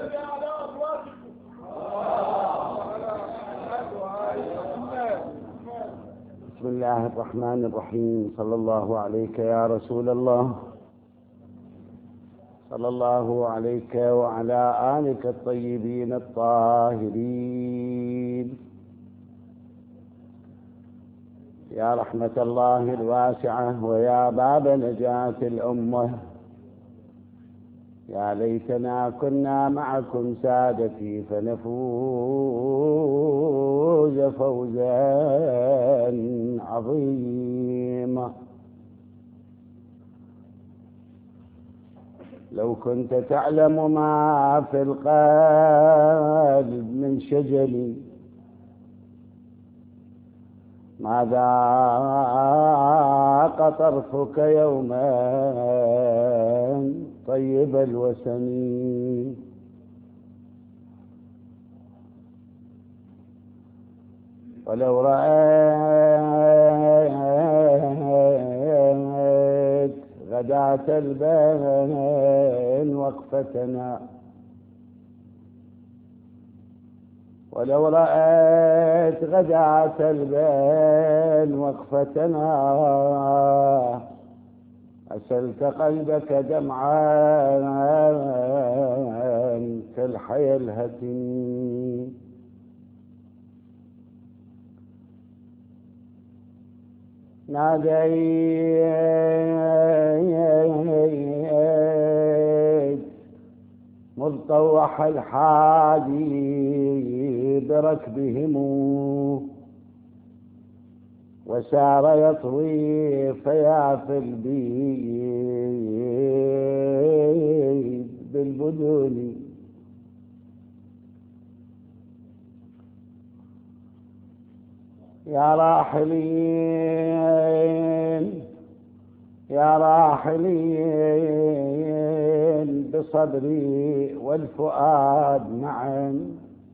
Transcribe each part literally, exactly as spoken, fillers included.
بسم الله الرحمن الرحيم. صلى الله عليك يا رسول الله، صلى الله عليك وعلى آلك الطيبين الطاهرين. يا رحمة الله الواسعة ويا باب نجاة الأمة، يا ليتنا كنا معكم سادتي فنفوز فوزا عظيما. لو كنت تعلم ما في القلب من شجلي، ما ذاق طرفك يوما طيب الوسن. ولو رأيت غداة البين وقفتنا، ولو رأيت غداة البين وقفتنا، أسلت قلبك دمعا كالحيى الهتم. ناديت مطوح الحادي بركبهم، وسار يطوي فيافي البيد بالبدون. يا راحلين يا راحلين بصدري والفؤاد معا،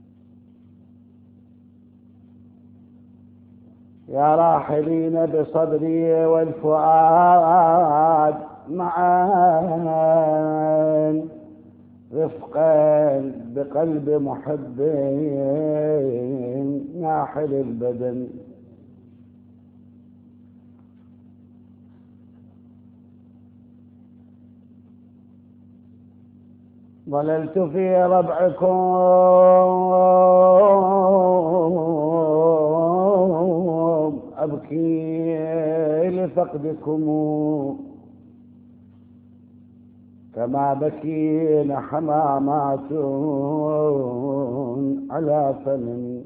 يا راحلين بصدري والفؤاد معا، رفقا بقلب محب ناحل البدن. ظللت في ربعكم أبكي لفقدكم، كما بكين حمامات على فم.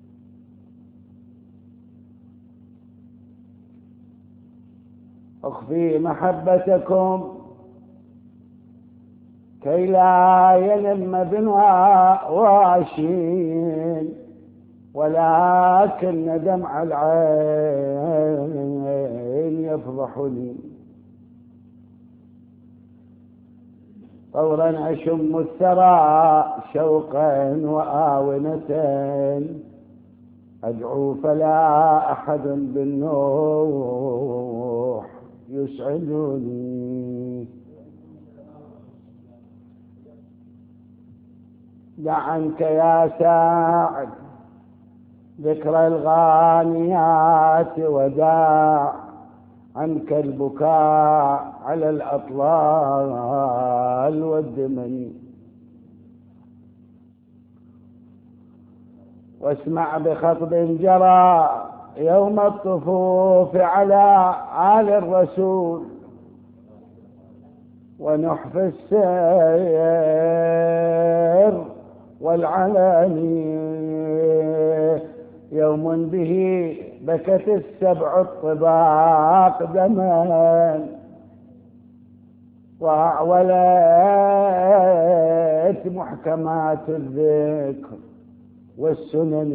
أخفي محبتكم كي لا يلم بنا واشين، ولكن دمع العين يفضحني. طورا أشم الثرى شوقا وآونة، أدعو فلا أحد بالنوح يسعدني. دع عنك يا ساعد ذكر الغانيات، وداع عنك البكاء على الأطلال والدمن. واسمع بخطب جرى يوم الطفوف على آل الرسول، ونحف السير والعلاني، يوم به بكت السبع الطباق دما، وأعولت محكمات الذكر والسنن،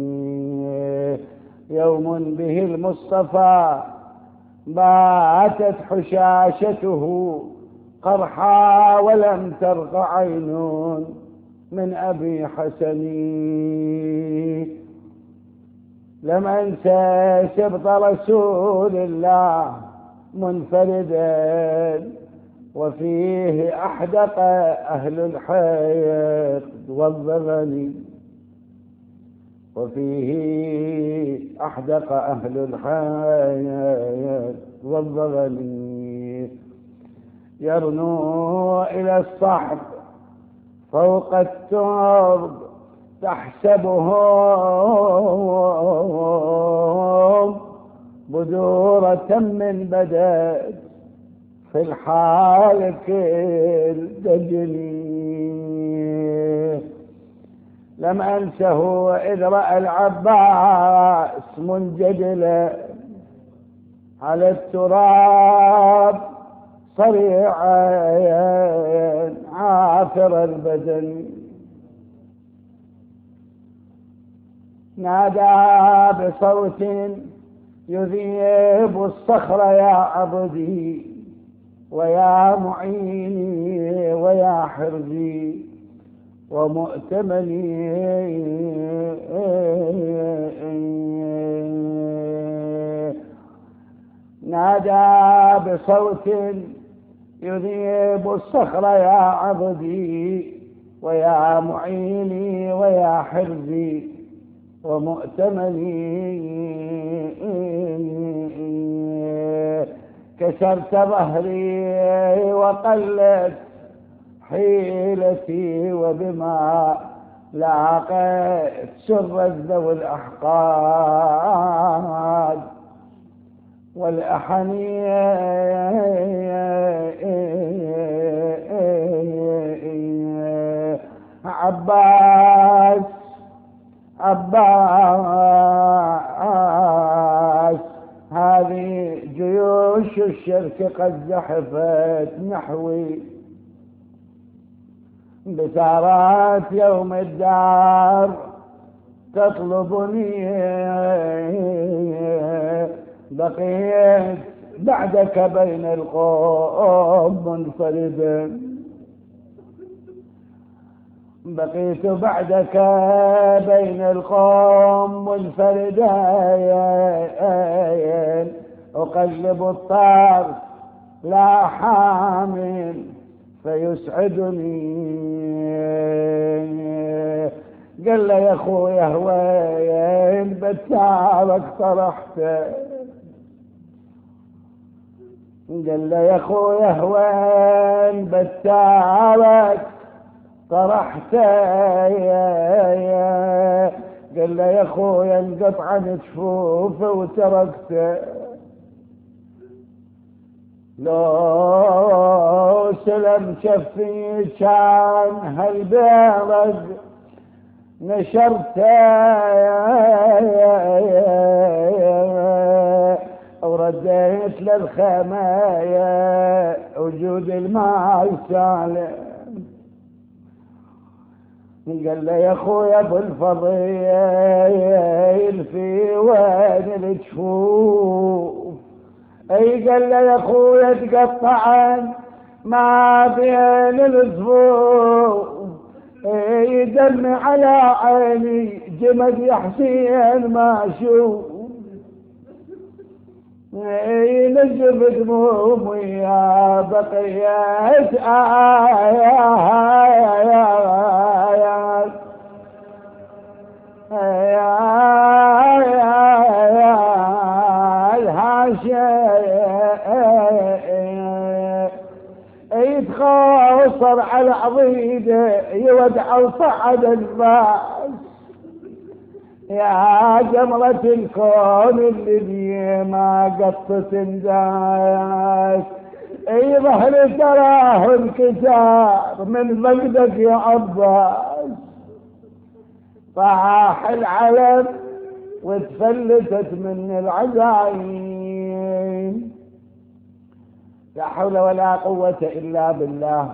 يوم به المصطفى باتت حشاشته قرحا، ولم ترق عين من أبي حسني. لم أنسى سبط رسول الله منفردا، وفيه أحدق أهل الحقد والضغن وفيه أحدق أهل الحقد والضغن يرنو إلى الصحب فوق الترب تحسبهم بدورة من بدد في الحال كالدجل لم أنسه إذ رأى العباس منجدلا على التراب صريعا عافر البدن نادى بصوت يذيب الصخر يا عبدي ويا معيني ويا حرزي ومؤتمني نادى بصوت يذيب الصخر يا عبدي ويا معيني ويا حرزي ومؤتمني كسرت ظهري وقلت حيلتي وبما لاقيت سر ذوي الأحقاد والأحنية عباس عباس هذه جيوش الشرك قد زحفت نحوي بثارات يوم الدار تطلبني بقيت بعدك بين القوم منفردا بقيت بعدك بين القوم منفردا أقلب الطار لا حامل فيسعدني قال لي يا اخويا هوين بتعبك طرحته قال لي يا اخويا هوين بتعبك طرحته قال لي يا اخويا انقطع جفوفه وتركته لو سلم شفي كان هالبرد نشرته ورديت للخمايا وجود الماء سالم قال لي يا اخويا ابو الفضيل في وين الجفوف اي قال لي يا اخويا تقطعن ما بين الصفوف اي دمي على عيني جمد يا حسين ما اشوف اي نجف دمومي يا بقيت آيات يتخاصر على عضيده يودع وصعد الباس يا جمرة الكون اللي بيه ما قطت انداس اي ظهر تراه انكسار من فقدك يا عباس طاح العلم وتفلتت من العزايم لا حول ولا قوة إلا بالله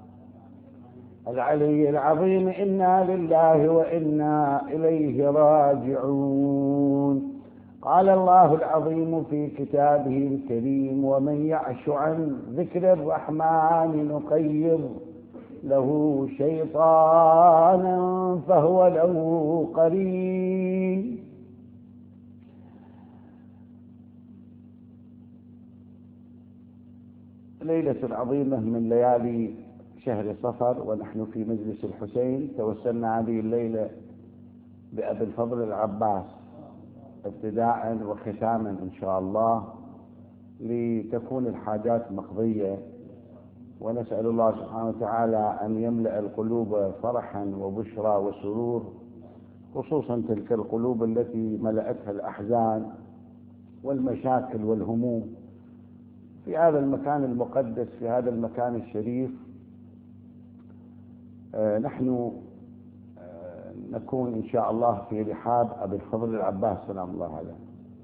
العلي العظيم إنا لله وإنا إليه راجعون قال الله العظيم في كتابه الكريم ومن يعش عن ذكر الرحمن نقيض له شيطانا فهو له قرين ليلة عظيمة من ليالي شهر صفر، ونحن في مجلس الحسين توسلنا هذه الليلة بأبي الفضل العباس ابتداء وختاما إن شاء الله، لتكون الحاجات مقضية، ونسأل الله سبحانه وتعالى أن يملأ القلوب فرحا وبشرى وسرور، خصوصا تلك القلوب التي ملأتها الأحزان والمشاكل والهموم في هذا المكان المقدس، في هذا المكان الشريف. آه نحن آه نكون إن شاء الله في رحاب أبي الفضل العباس سلام الله عليه.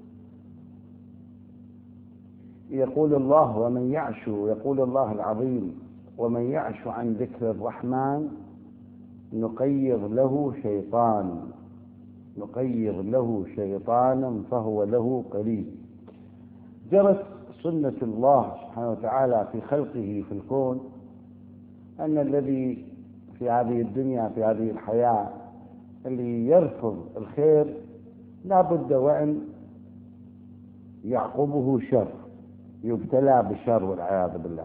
يقول الله ومن يعش، يقول الله العظيم: ومن يعش عن ذكر الرحمن نقيض له شيطان نقيض له شيطانا فهو له قرين. جرت سنة الله سبحانه وتعالى في خلقه في الكون أن الذي في هذه الدنيا في هذه الحياة اللي يرفض الخير لا بد وأن يعقبه شر، يبتلى بالشر والعياذ بالله.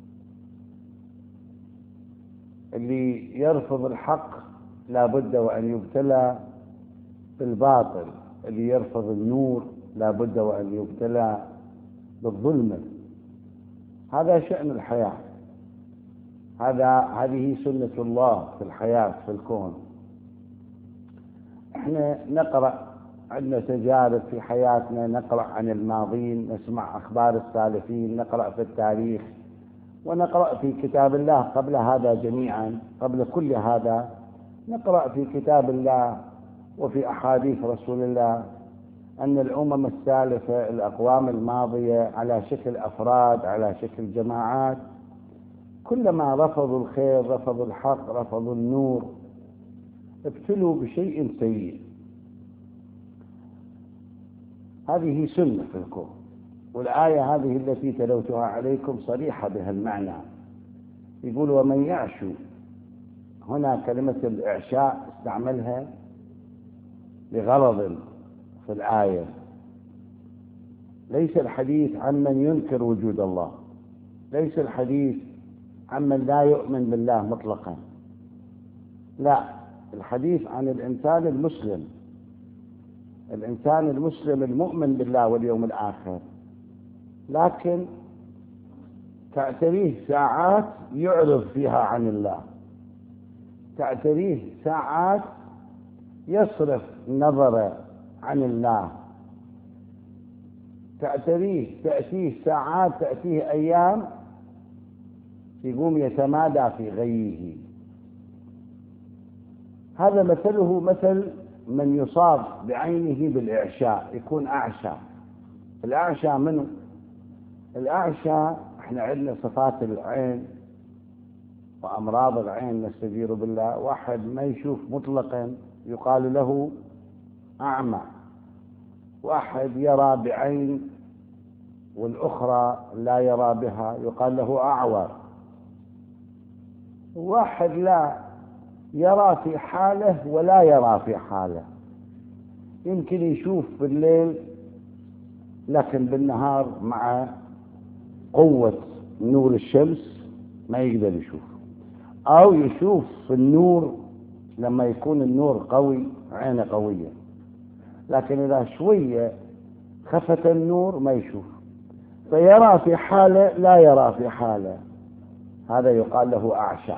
اللي يرفض الحق لا بد وأن يبتلى بالباطل، اللي يرفض النور لا بد وأن يبتلى بالظلمة. هذا شأن الحياة، هذا هذه سنة الله في الحياة في الكون. احنا نقرأ، عندنا تجارب في حياتنا، نقرأ عن الماضين، نسمع أخبار السالفين، نقرأ في التاريخ، ونقرأ في كتاب الله قبل هذا جميعا، قبل كل هذا نقرأ في كتاب الله وفي أحاديث رسول الله أن الأمم السالفة، الأقوام الماضية، على شكل أفراد، على شكل جماعات، كلما رفضوا الخير، رفضوا الحق، رفضوا النور، ابتلوا بشيء سيء. هذه سنة في الكون، والآية هذه التي تلوتها عليكم صريحة بها المعنى. يقول ومن يعش، هنا كلمة الإعشاء استعملها لغرض في الآية، ليس الحديث عن من ينكر وجود الله، ليس الحديث عن من لا يؤمن بالله مطلقا، لا، الحديث عن الإنسان المسلم، الإنسان المسلم المؤمن بالله واليوم الآخر، لكن تعتريه ساعات يعرض فيها عن الله، تعتريه ساعات يصرف نظره عن الله، تعتريه تأتيه ساعات، تأتيه أيام يقوم يتمادى في غيه. هذا مثله مثل من يصاب بعينه بالإعشاء، يكون أعشى. الأعشى منه؟ الأعشى احنا عندنا صفات العين وأمراض العين نستجير بالله. واحد ما يشوف مطلقا يقال له أعمى، واحد يرى بعين والأخرى لا يرى بها يقال له أعور، واحد لا يرى في حاله ولا يرى في حاله، يمكن يشوف بالليل لكن بالنهار مع قوة نور الشمس ما يقدر يشوف، أو يشوف في النور لما يكون النور قوي عينه قوية، لكن إذا شوية خفت النور ما يشوف، فيرى في حاله لا يرى في حاله. هذا يقال له أعشى.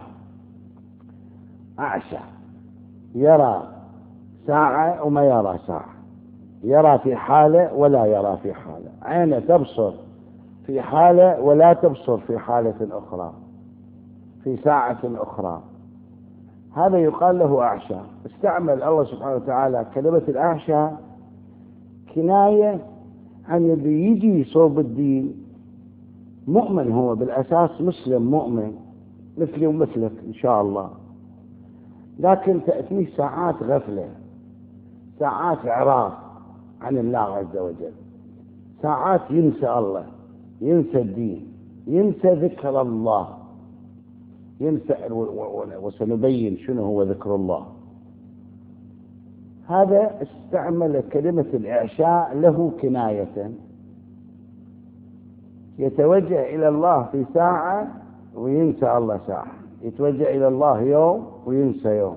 أعشى يرى ساعة وما يرى ساعة، يرى في حالة ولا يرى في حالة، عينه تبصر في حالة ولا تبصر في حالة أخرى، في ساعة أخرى. هذا يقال له أعشى. استعمل الله سبحانه وتعالى كلمة الأعشى كناية عن اللي يجي صوب الدين مؤمن، هو بالأساس مسلم مؤمن مثلي ومثلك إن شاء الله، لكن تأتيه ساعات غفلة، ساعات إعراض عن الله عز وجل، ساعات ينسى الله، ينسى الدين، ينسى ذكر الله، ينسى، وسنبين شنو هو ذكر الله. هذا استعمل كلمة الإعشاء له كناية يتوجه إلى الله في ساعة وينسى الله ساعة، يتوجه إلى الله يوم وينسى يوم.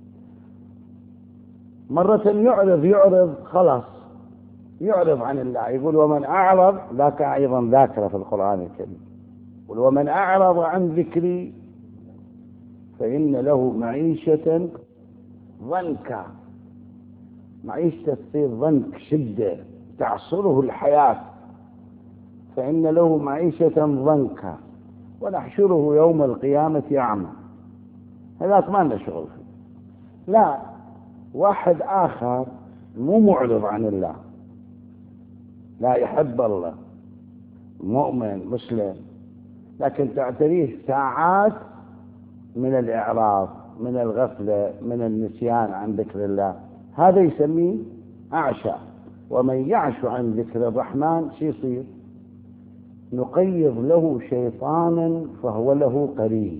مرة يعرض يعرض خلاص يعرض عن الله، يقول ومن أعرض، ذاك أيضا ذاكرة في القرآن الكريم، يقول ومن أعرض عن ذكري فإن له معيشة ضنكا. معيشة تصير ضنك، شدة تعصره الحياة، فإن له معيشة ضنكا ونحشره يوم القيامة أعمى. هذاك ما لنا شغل فيه. لا، واحد آخر مو معرض عن الله، لا يحب الله، مؤمن مسلم، لكن تعتريه ساعات من الإعراض، من الغفلة، من النسيان عن ذكر الله، هذا يسميه أعشى. ومن يعش عن ذكر الرحمن شو يصير؟ نقيض له شيطانا فهو له قرين.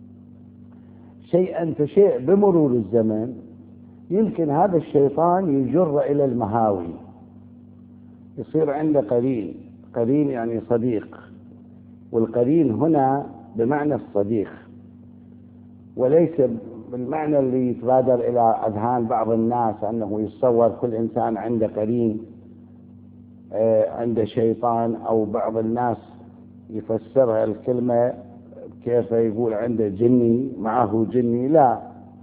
شيئا فشيء بمرور الزمن يمكن هذا الشيطان يجر إلى المهاوي، يصير عنده قرين. قرين يعني صديق، والقرين هنا بمعنى الصديق، وليس بالمعنى اللي يتبادر إلى أذهان بعض الناس أنه يتصور كل إنسان عنده قرين، عنده شيطان، أو بعض الناس يفسرها الكلمة كيف يقول عنده جني معه جني. لا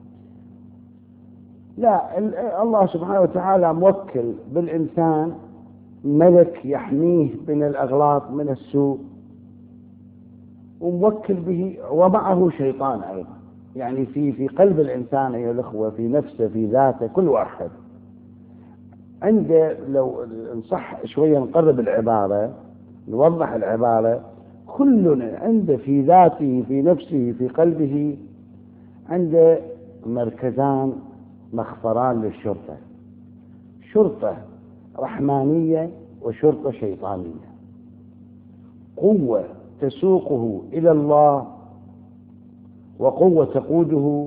لا، الله سبحانه وتعالى موكل بالإنسان ملك يحميه من الأغلاط من السوء، وموكل به ومعه شيطان أيضا. يعني في في قلب الإنسان أيها الأخوة، في نفسه، في ذاته، كل واحد عنده، لو نصح شوية نقرب العبارة نوضح العبارة، كل عنده في ذاته، في نفسه، في قلبه، عنده مركزان مخفران للشرطة، شرطة رحمانية وشرطة شيطانية، قوة تسوقه إلى الله وقوة تقوده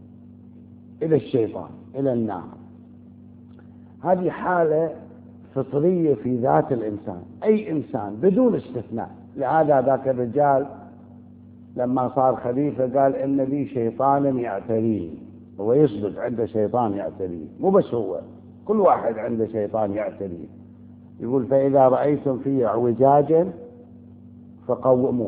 إلى الشيطان، إلى النار. هذه حالة فطرية في ذات الإنسان، أي إنسان بدون استثناء. لهذا ذاك الرجال لما صار خليفة قال إن لي شيطانا يعتريني. هو يصدق عنده شيطان يعتريه، مو بس هو، كل واحد عنده شيطان يعتريه. يقول فإذا رأيتم فيه اعوجاجا فقوموه.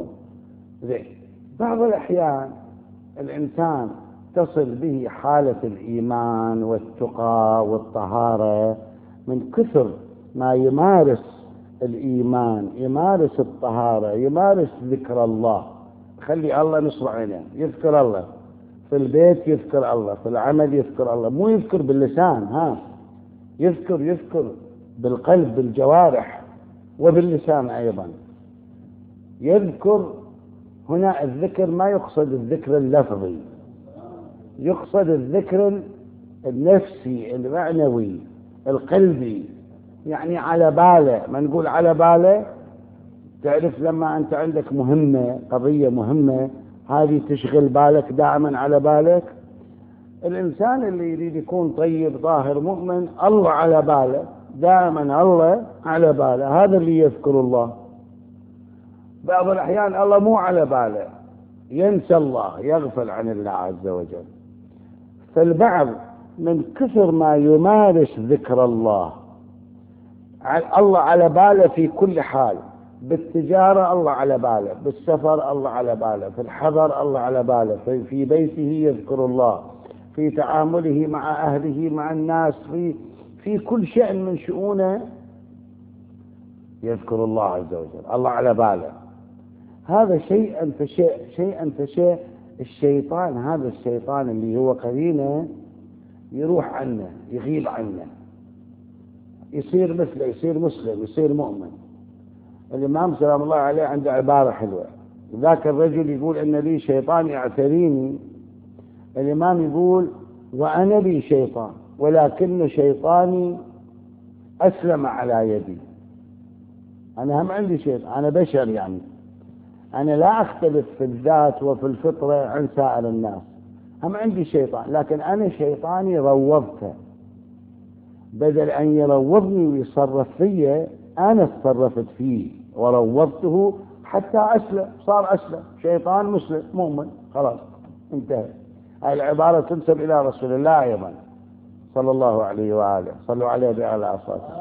بعض الأحيان الإنسان تصل به حالة الإيمان والتقى والطهارة من كثر ما يمارس الإيمان، يمارس الطهارة، يمارس ذكر الله، خلي الله نصب عينه، يذكر الله في البيت، يذكر الله في العمل، يذكر الله، مو يذكر باللسان، ها يذكر يذكر بالقلب، بالجوارح وباللسان أيضا. يذكر هنا الذكر ما يقصد الذكر اللفظي، يقصد الذكر النفسي المعنوي القلبي، يعني على باله. ما نقول على باله، تعرف لما أنت عندك مهمة، قضية مهمة، هذه تشغل بالك دائما على بالك. الإنسان اللي يريد يكون طيب ظاهر مؤمن، الله على باله دائما، الله على باله، هذا اللي يذكر الله. بعض الأحيان الله مو على باله، ينسى الله، يغفل عن الله عز وجل. فالبعض من كثر ما يمارس ذكر الله، الله على باله في كل حال، بالتجارة الله على باله، بالسفر الله على باله، في الحضر الله على باله، في بيته يذكر الله، في تعامله مع أهله مع الناس، في في كل شأن من شؤونه يذكر الله عز وجل، الله على باله. هذا شيئا فشيء شيئا فشيء الشيطان، هذا الشيطان اللي هو قرينه يروح عنه، يغيب عنه، يصير مثله، يصير مسلم، يصير مؤمن. الإمام سلام الله عليه عنده عبارة حلوة، ذاك الرجل يقول إن لي شيطان يعتريني، الإمام يقول وأنا لي شيطان ولكن شيطاني أسلم على يدي. أنا هم عندي شيطان، أنا بشر، يعني أنا لا أختلف في الذات وفي الفطرة عن سائر الناس، هم عندي شيطان، لكن أنا شيطاني روضته، بدل أن يروضني ويصرف فيه أنا تصرفت فيه وروضته حتى أسلم، صار أسلم، شيطان مسلم مؤمن، خلاص انتهى. هذه العبارة تنسب إلى رسول الله أيضا صلى الله عليه وآله. صلوا عليه بأعلى أصواتكم.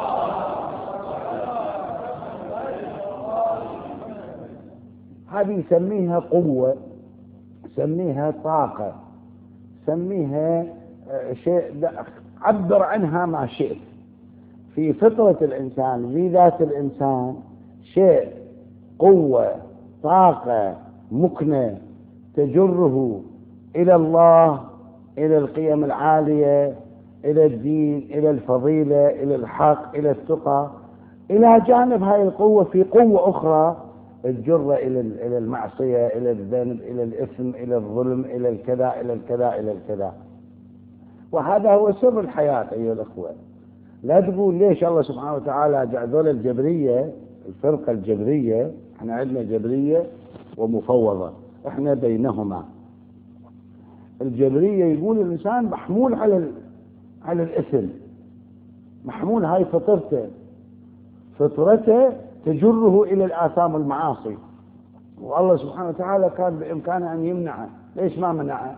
هذه يسميها قوة، يسميها طاقة، يسميها شيء، عبر عنها ما شئت. في فطرة الإنسان، في ذات الإنسان شيء، قوة، طاقة، مكنة تجره إلى الله، إلى القيم العالية، إلى الدين، إلى الفضيلة، إلى الحق، إلى التقى. إلى جانب هاي القوة في قوة أخرى الجرة إلى إلى المعصية، إلى الذنب، إلى الإثم، إلى الظلم، إلى الكذا، إلى الكذا، إلى الكذا. وهذا هو سر الحياة أيها الأخوة. لا تقول ليش الله سبحانه وتعالى جعل الجبرية، الفرقة الجبرية، احنا عندنا جبرية ومفوضة، احنا بينهما. الجبرية يقول الإنسان محمول على على الإثم، محمول، هاي فطرته، فطرته تجره إلى الآثام والمعاصي، والله سبحانه وتعالى كان بإمكانه أن يمنعه، ليش ما منعه؟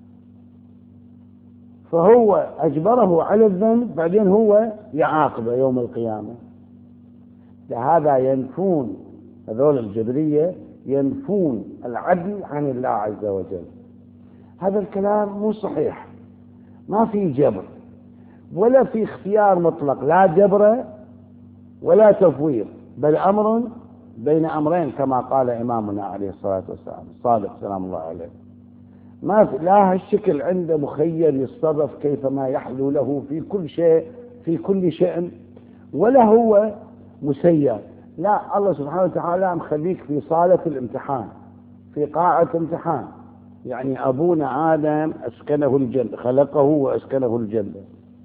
فهو أجبره على الذنب، بعدين هو يعاقبه يوم القيامة. لهذا ينفون هذول الجبرية، ينفون العدل عن الله عز وجل. هذا الكلام مو صحيح، ما في جبر ولا في اختيار مطلق، لا جبر ولا تفويض، بل أمر بين أمرين كما قال إمامنا عليه الصلاة والسلام الصادق سلام الله عليه. ما في لا هالشكل عنده مخير يتصرف كيفما يحلو له في كل شيء في كل شأن، ولا هو مسير. لا، الله سبحانه وتعالى مخليك في صالة الامتحان، في قاعة امتحان. يعني أبونا آدم أسكنه الجنة، خلقه وأسكنه الجنة،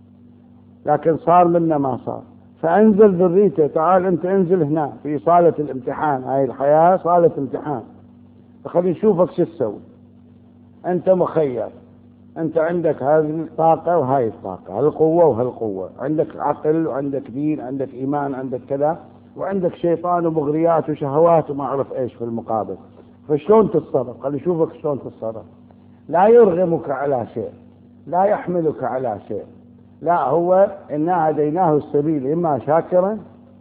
لكن صار منا ما صار، فأنزل ذريته، تعال أنت انزل هنا في صالة الامتحان. هاي الحياة صالة امتحان، فخلي نشوفك شو تسوي. أنت مخير، أنت عندك هذه الطاقة وهاي الطاقة، هالقوة وهالقوة، عندك عقل وعندك دين، عندك إيمان، عندك كذا، وعندك شيطان ومغريات وشهوات وما أعرف إيش في المقابل. فشلون تتصرف؟ خلي نشوفك شلون تتصرف. لا يرغمك على شيء، لا يحملك على شيء، لا، هو إنا هديناه السبيل إما شاكرا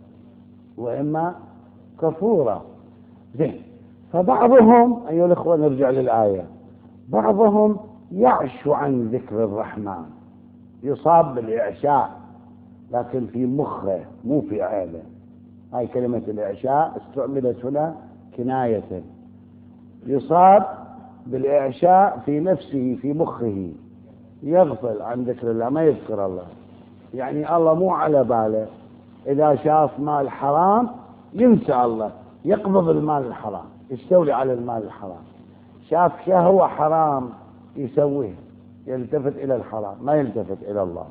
وإما كفورا. زين. فبعضهم أيها الأخوة، نرجع للآية، بعضهم يعشو عن ذكر الرحمن، يصاب بالإعشاء لكن في مخه مو في عينه. هاي كلمة الإعشاء استعملت هنا كناية، يصاب بالإعشاء في نفسه في مخه، يغفل عن ذكر الله، ما يذكر الله، يعني الله مو على باله. إذا شاف مال حرام ينسى الله، يقبض المال الحرام، يستولي على المال الحرام. شاف شهوة حرام يسويه، يلتفت إلى الحرام، ما يلتفت إلى الله.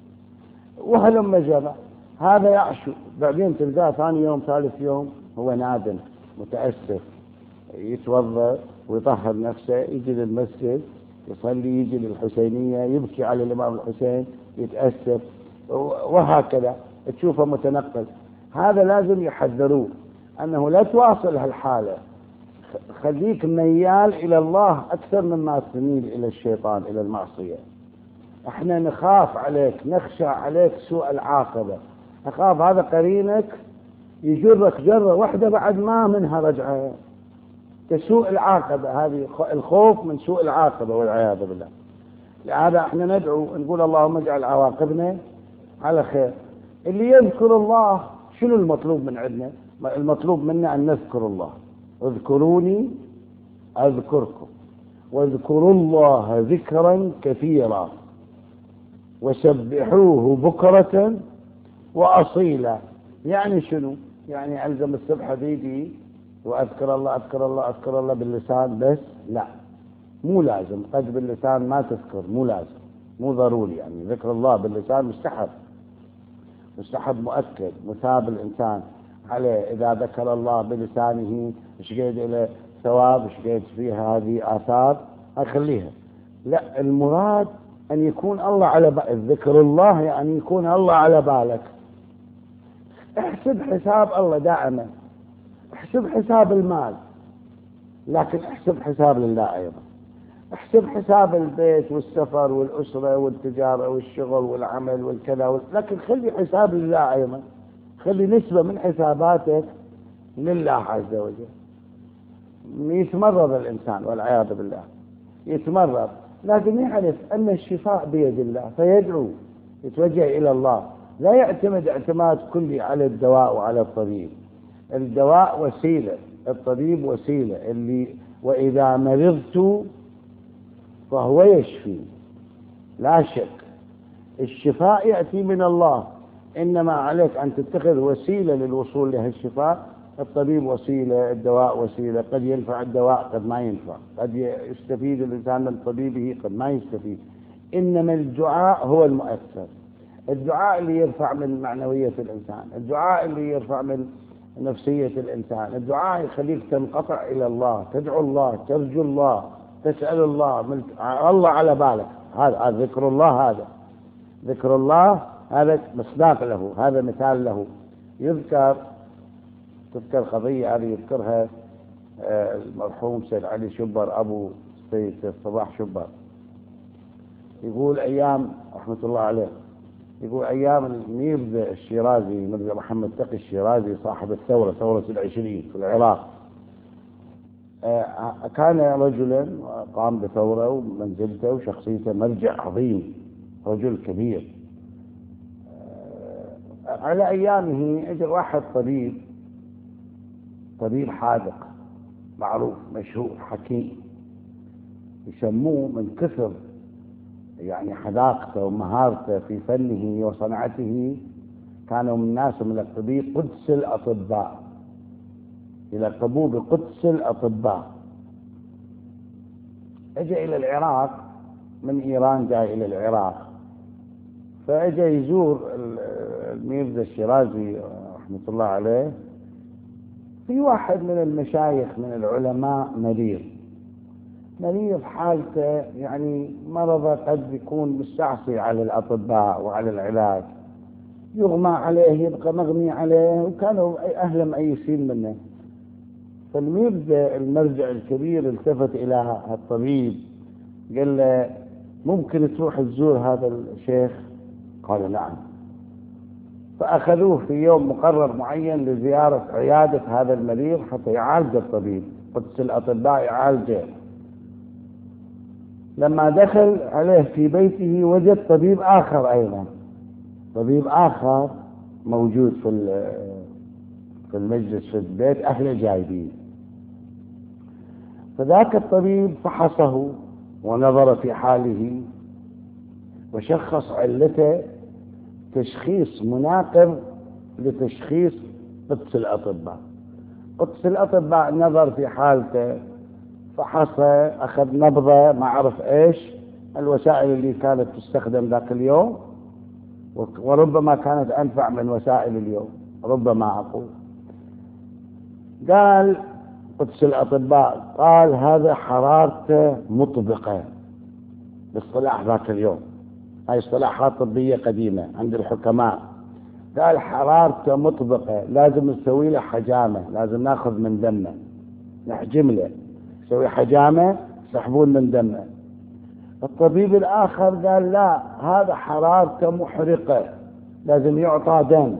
وهلم جرى، هذا يعشو، بعدين تلقاه ثاني يوم ثالث يوم هو نادم متأسف، يتوضأ ويطهر نفسه، يجي للمسجد يصلي، يجي للحسينية يبكي على الإمام الحسين، يتأسف، وهكذا تشوفه متنقل. هذا لازم يحذروه أنه لا تواصل هالحالة، خليك ميال إلى الله أكثر مما تميل إلى الشيطان، إلى المعصية. احنا نخاف عليك، نخشى عليك سوء العاقبة، نخاف هذا قرينك يجرك جرة واحدة بعد ما منها رجعة، تسوء العاقبة. هذه الخوف من سوء العاقبة والعياذ بالله. لهذا احنا ندعو نقول اللهم اجعل عواقبنا على خير. اللي يذكر الله، شنو المطلوب من عندنا؟ المطلوب منا أن نذكر الله، اذكروني أذكركم، واذكروا الله ذكرا كثيرا، وسبحوه بكرة وأصيلا. يعني شنو؟ يعني ألزم السبحة بيدي وأذكر الله أذكر الله أذكر الله باللسان بس؟ لا، مو لازم. قد باللسان ما تذكر، مو لازم، مو ضروري. يعني ذكر الله باللسان مستحب، مستحب مؤكد، مثاب الإنسان عليه إذا ذكر الله بلسانه، إيش قيد إلى ثواب، إيش قيد فيها هذه آثار، أخليها. لا، المراد أن يكون الله على بالك، ذكر الله يعني يكون الله على بالك. احسب حساب الله دائما، احسب حساب المال، لكن احسب حساب لله أيضا. احسب حساب البيت والسفر والأسرة والتجارة والشغل والعمل والكذا، لكن خلي حساب لله أيضا، خلي نسبة من حساباتك لله عز وجل. يتمرض الإنسان والعياذ بالله، يتمرض، لكن يعرف أن الشفاء بيد الله فيدعو، يتوجه إلى الله، لا يعتمد اعتماد كلي على الدواء وعلى الطبيب. الدواء وسيلة، الطبيب وسيلة. اللي وإذا مرضت فهو يشفي، لا شك. الشفاء يأتي من الله، إنما عليك أن تتخذ وسيلة للوصول لهالشفاء. الطبيب وسيلة، الدواء وسيلة، قد ينفع الدواء قد ما ينفع، قد يستفيد الإنسان من طبيبه قد ما يستفيد، إنما الدعاء هو المؤثر. الدعاء اللي يرفع من معنوية الإنسان، الدعاء اللي يرفع من نفسية الإنسان، الدعاء يخليك تنقطع إلى الله، تدعو الله، ترجو الله، تسأل الله، من الله على بالك. هذا ذكر الله، هذا ذكر الله، هذا مصداق له، هذا مثال له. يذكر تذكر قضية هذه يذكرها المرحوم سيد علي شبر أبو سيد صباح شبر، يقول أيام رحمة الله عليه، يقول أيام الميرزا الشيرازي، مرزا محمد تقي الشيرازي صاحب الثورة، ثورة العشرين في العراق، كان رجلا قام بثورة ومنزلته وشخصيته مرجع عظيم، رجل كبير. على أيامه أجى واحد طبيب، طبيب حاذق معروف مشهور حكيم، يسموه من كثر يعني حذاقته ومهارته في فنه وصنعته، كانوا من الناس من الطبيب قدس الأطباء، يلقبوه بقدس الأطباء. اجى إلى العراق من إيران، جاء إلى العراق، فاجى يزور الميرزا الشيرازي رحمة الله عليه. في واحد من المشايخ من العلماء مريض، مريض حالته يعني مرضه قد يكون مستعصي على الأطباء وعلى العلاج، يغمى عليه، يبقى مغمي عليه، وكانوا أهل مأيسين منه. فالميرزا المرجع الكبير التفت إلى الطبيب قال له: ممكن تروح تزور هذا الشيخ؟ قال: نعم. فأخذوه في يوم مقرر معين لزيارة عيادة هذا المريض حتى يعالج الطبيب، قدس الأطباء يعالجه. لما دخل عليه في بيته وجد طبيب آخر أيضا، طبيب آخر موجود في في المجلس في البيت، أهله جايبين. فذاك الطبيب فحصه ونظر في حاله وشخص علته تشخيص مناقض لتشخيص قدس الأطباء. قدس الأطباء نظر في حالته، فحصه، أخذ نبضه، ما عرف إيش الوسائل اللي كانت تستخدم ذاك اليوم، وربما كانت أنفع من وسائل اليوم، ربما أقول. قال قدس الأطباء، قال: هذا حرارته مطبقة، باصطلاح ذاك اليوم، هاي اصطلاحات طبية قديمة عند الحكماء. قال: حرارته مطبقة، لازم نسوي له حجامة، لازم ناخذ من دمه، نحجم له، نسوي حجامة، يسحبون من دمه. الطبيب الآخر قال: لا، هذا حرارته محرقة، لازم يعطى دم.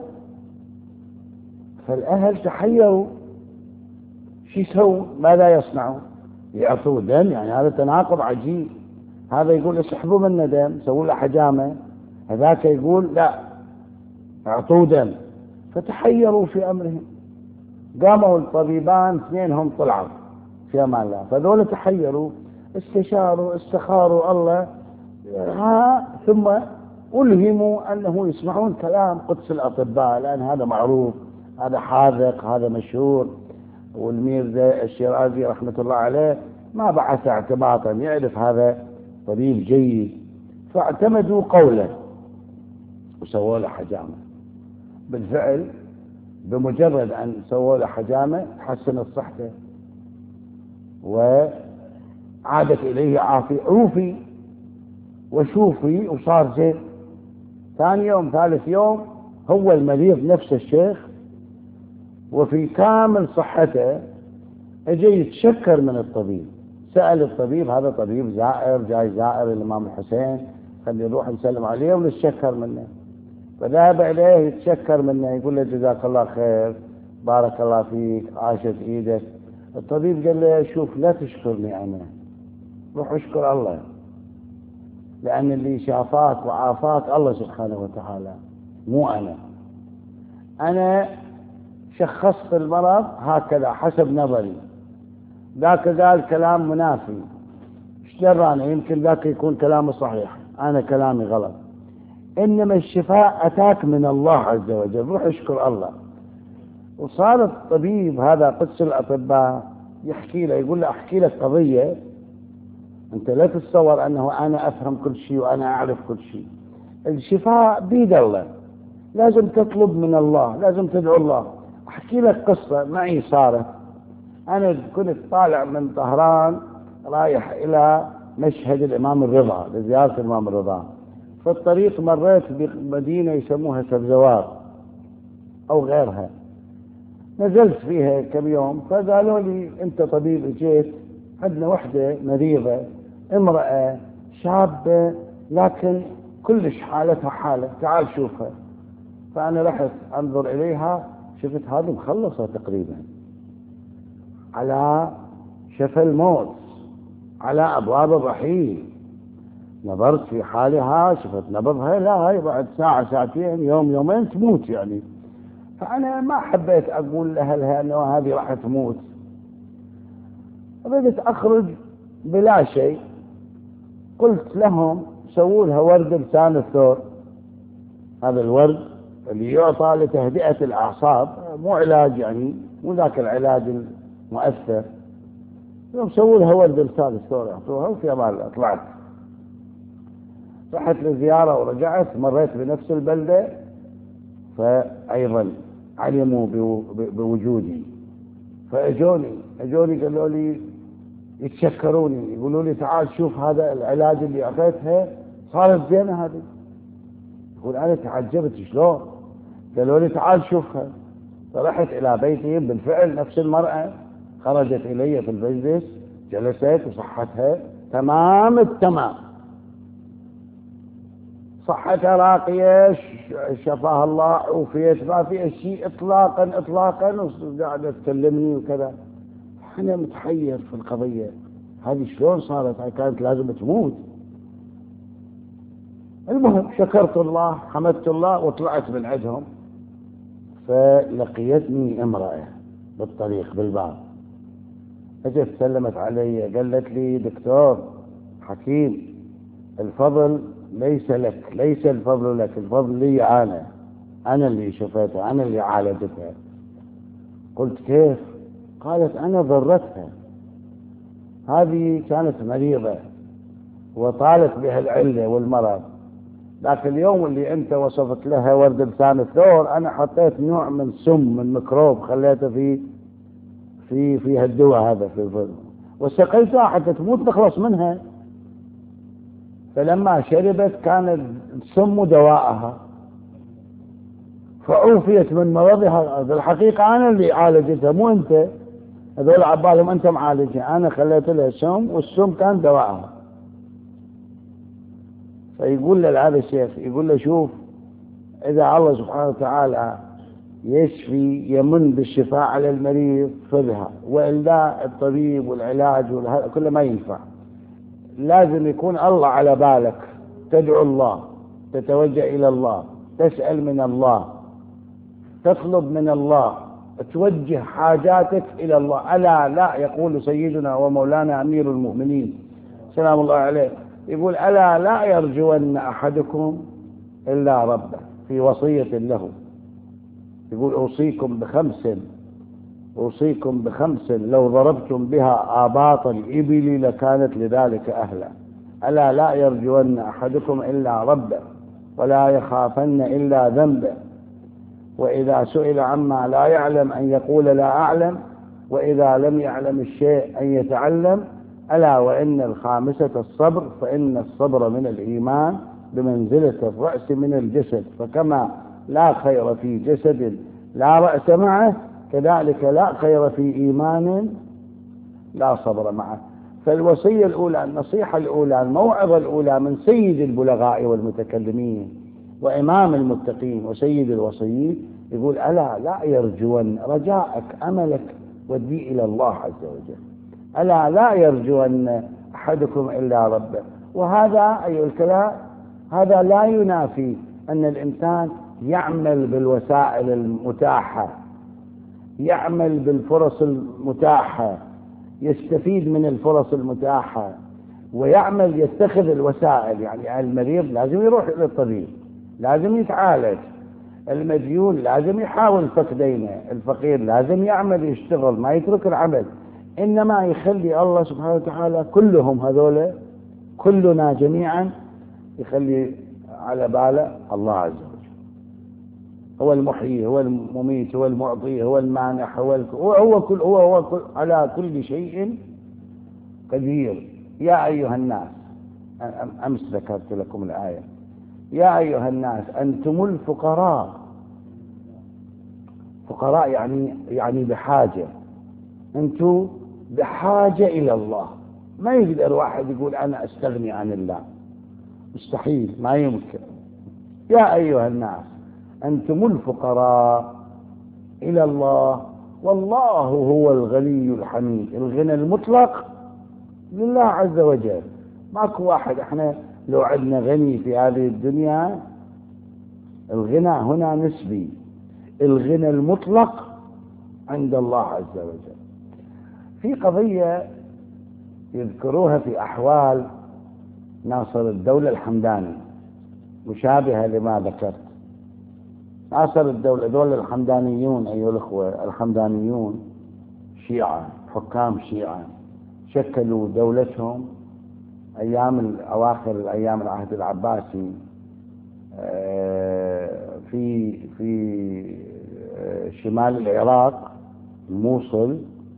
فالأهل تحيروا، شو يسووا؟ ماذا يصنعوا؟ يعطوا دم؟ يعني هذا تناقض عجيب. هذا يقول اسحبوا منه دم، سووا له حجامة، هذاك يقول لا، اعطوه دم. فتحيروا في أمرهم. قاموا الطبيبان اثنينهم طلعوا في أمان الله، فذول تحيروا، استشاروا، استخاروا الله، ها ثم ألهموا أنه يسمعون كلام قدس الأطباء، لأن هذا معروف، هذا حاذق، هذا مشهور. والميرزا الشيرازي رحمة الله عليه ما بعث اعتباطا، يعرف هذا طبيب جيد، فاعتمدوا قوله وسووا له حجامة. بالفعل بمجرد أن سووا له حجامة تحسنت صحته وعادت إليه عافية، عوفي وشوفي وصار زين. ثاني يوم ثالث يوم هو المريض نفس الشيخ وفي كامل صحته، اجى يتشكر من الطبيب. سأل الطبيب، هذا طبيب زائر جاي زائر الإمام الحسين، خلي نروح نسلم عليه ونتشكر منه. فذهب إليه يتشكر منه، يقول له جزاك الله خير، بارك الله فيك، عاشت إيدك. الطبيب قال له شوف، لا تشكرني أنا، روح اشكر الله، لأن اللي شافاك وعافاك الله سبحانه وتعالى، مو أنا. أنا شخصت المرض هكذا حسب نظري، ذاك قال كلام منافي، ايش دراني، يمكن ذاك يكون كلامه صحيح، أنا كلامي غلط. إنما الشفاء أتاك من الله عز وجل، روح اشكر الله. وصار الطبيب هذا قدس الأطباء يحكي له، يقول له أحكي لك قضية، أنت لا تتصور أنه أنا أفهم كل شيء وأنا أعرف كل شيء. الشفاء بيد الله، لازم تطلب من الله، لازم تدعو الله. أحكي لك قصة معي صارت. أنا كنت طالع من طهران رايح إلى مشهد الإمام الرضا لزيارة الإمام الرضا. في الطريق مريت بمدينة يسموها سبزوار أو غيرها، نزلت فيها كم يوم، فقالوا لي أنت طبيب اجيت، عندنا وحدة مريضة، امرأة شابة لكن كلش حالتها حالة، تعال شوفها. فأنا رحت أنظر إليها، شفت هذه مخلصة تقريبا، على شفا الموت، على أبواب الرحيل. نظرت في حالها، شفت نبضها، لا هاي بعد ساعة ساعتين يوم يومين تموت يعني. فأنا ما حبيت أقول لأهلها أنه هذه راح تموت، بدت أخرج بلا شيء. قلت لهم سووا لها ورد لسان الثور، هذا الورد اللي يعطى لتهدئة الأعصاب، مو علاج يعني، مو ذاك العلاج المؤثر. يوم سووا لها ورد لسان الثور يعطوها، وفي أمان الله طلعت. رحت لزيارة ورجعت، مريت بنفس البلدة، فأيضا علموا بوجودي، فأجوني أجوني قالوا لي، يتشكروني، يقولوا لي تعال شوف هذا العلاج اللي أعطيتها صارت زينة هذه. يقول أنا تعجبت شلون، قالوا لي تعال شوفها. فرحت إلى بيتهم، بالفعل نفس المرأة خرجت إلي في المجلس، جلست وصحتها تمام التمام، صحتها راقية، شفاها الله، عوفيت، ما في شيء إطلاقا إطلاقا، وقاعدة تكلمني وكذا. أنا متحير في القضية هذه شلون صارت، كانت لازم تموت. المهم شكرت الله، حمدت الله، وطلعت من عندهم. فلقيتني امرأة بالطريق بالباب، اجت سلمت علي، قالت لي دكتور حكيم، الفضل ليس لك، ليس الفضل لك، الفضل لي أنا، أنا اللي شفيتها، أنا اللي عالجتها. قلت كيف؟ قالت أنا ضرتها، هذه كانت مريضة وطالت بها العلة والمرض، لكن اليوم اللي أنت وصفت لها ورد لسان الثور، أنا حطيت نوع من سم من ميكروب خليته في في في هالدواء هذا في الفضل، وسقيتها حتى تموت نخلص منها. فلما شربت كان السم دواءها، فعوفيت من مرضها. بالحقيقة أنا اللي عالجتها مو أنت، هذول عبالهم أنت معالجها، أنا خليت لها سم، والسم كان دواءها. فيقول له هذا الشيخ، يقول له شوف، إذا الله سبحانه وتعالى يشفي يمن بالشفاء على المريض فبها، وإلا الطبيب والعلاج كله ما ينفع. لازم يكون الله على بالك، تدعو الله، تتوجه إلى الله، تسأل من الله، تطلب من الله، توجه حاجاتك إلى الله. ألا لا يقول سيدنا ومولانا أمير المؤمنين سلام الله عليه، يقول ألا لا يرجون أحدكم إلا ربه، في وصية له يقول أوصيكم بخمس، أوصيكم بخمس لو ضربتم بها آباط الإبل لكانت لذلك أهلا. ألا لا يرجون أحدكم إلا ربه، ولا يخافن إلا ذنبه، وإذا سئل عما لا يعلم أن يقول لا أعلم، وإذا لم يعلم الشيء أن يتعلم. ألا وإن الخامسة الصبر، فإن الصبر من الإيمان بمنزلة الرأس من الجسد، فكما لا خير في جسد لا رأس معه، كذلك لا خير في إيمان لا صبر معه. فالوصية الأولى، النصيحة الأولى، الموعظة الأولى من سيد البلغاء والمتكلمين وإمام المتقين وسيد الوصيين، يقول ألا لا يرجون رجاءك أملك ودي إلى الله عز وجل، ألا لا يرجون أحدكم إلا ربه. وهذا أي الكلام هذا لا ينافي أن الإنسان يعمل بالوسائل المتاحة، يعمل بالفرص المتاحة، يستفيد من الفرص المتاحة، ويعمل يتخذ الوسائل. يعني المريض لازم يروح إلى الطبيب، لازم يتعالج، المديون لازم يحاول فك دينه، الفقير لازم يعمل يشتغل ما يترك العمل، إنما يخلي الله سبحانه وتعالى كلهم هذول كلنا جميعا يخلي على باله الله عز وجل. هو المحيي، هو المميت، هو المعطي، هو المانح، هو الك... هو هو كل هو هو كل على كل شيء قدير. يا أيها الناس، أمس ذكرت لكم الآية، يا أيها الناس أنتم الفقراء. فقراء يعني يعني بحاجة، أنتم بحاجة إلى الله. ما يقدر واحد يقول أنا أستغني عن الله، مستحيل، ما يمكن. يا أيها الناس أنتم الفقراء إلى الله والله هو الغني الحميد. الغنى المطلق لله عز وجل، ماكو واحد. احنا لو عندنا غني في هذه الدنيا، الغنى هنا نسبي، الغنى المطلق عند الله عز وجل. في قضية يذكروها في أحوال ناصر الدولة الحمداني مشابهة لما ذكرت. ناصر الدولة، دول الحمدانيون أيها الأخوة، الحمدانيون شيعة، حكام شيعة، شكلوا دولتهم أيام أواخر الأيام العهد العباسي في في شمال العراق، الموصل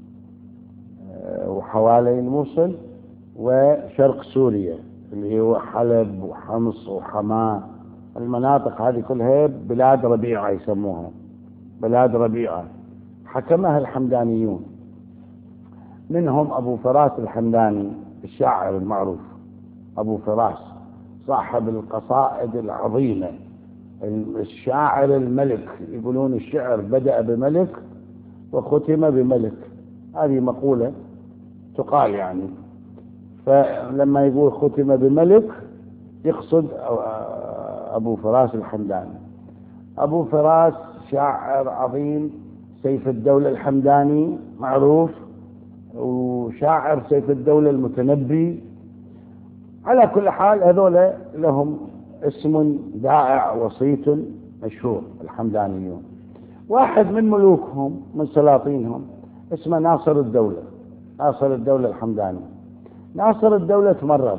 وحوالي الموصل، وشرق سوريا اللي هو حلب وحمص وحماة. المناطق هذه كلها بلاد ربيعة يسموها، بلاد ربيعة حكمها الحمدانيون. منهم أبو فراس الحمداني الشاعر المعروف، أبو فراس صاحب القصائد العظيمة، الشاعر الملك. يقولون الشعر بدأ بملك وختم بملك، هذه مقولة تقال يعني. فلما يقول ختم بملك يقصد أبو فراس الحمداني. أبو فراس شاعر عظيم، سيف الدولة الحمداني معروف، وشاعر سيف الدولة المتنبي. على كل حال هذول لهم اسم دائع وصيت مشهور، الحمدانيون. واحد من ملوكهم من سلاطينهم اسمه ناصر الدولة، ناصر الدولة الحمداني. ناصر الدولة تمرض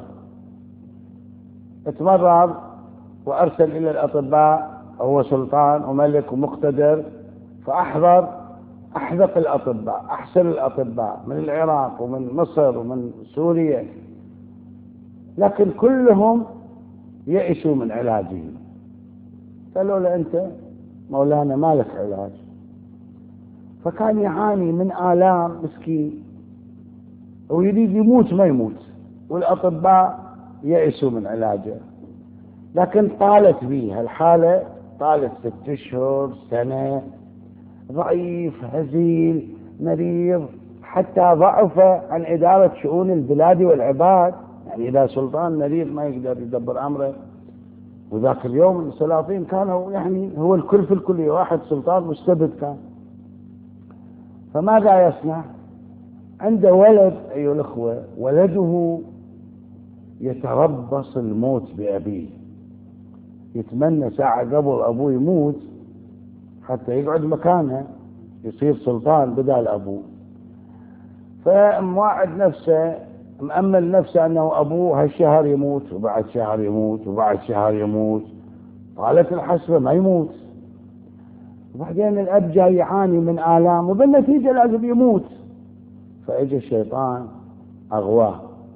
تمرض وأرسل إلى الأطباء، هو سلطان وملك ومقتدر، فأحضر أحذق الأطباء، أحسن الأطباء من العراق ومن مصر ومن سوريا، لكن كلهم يئسوا من علاجه. قالوا له أنت مولانا ما لك علاج. فكان يعاني من آلام مسكين ويريد يموت ما يموت، والأطباء يئسوا من علاجه. لكن طالت به الحالة، طالت ست أشهر سنة، ضعيف هزيل مريض، حتى ضعف عن إدارة شؤون البلاد والعباد. يعني إذا سلطان مريض ما يقدر يدبر أمره. وذاك اليوم السلاطين كانوا يعني هو الكل في الكل، واحد سلطان مستبد كان. فماذا يصنع؟ عنده ولد أيها الأخوة، ولده يتربص الموت بأبيه، يتمنى ساعة قبل أبوه يموت حتى يقعد مكانه يصير سلطان بدال أبوه. فمواعد نفسه، مأمل نفسه أنه أبوه هالشهر يموت وبعد شهر يموت وبعد شهر يموت، طالت الحسبة ما يموت. وبعدين الأب جاي يعاني من آلام وبالنتيجة لازم يموت. فإجى الشيطان أغواه،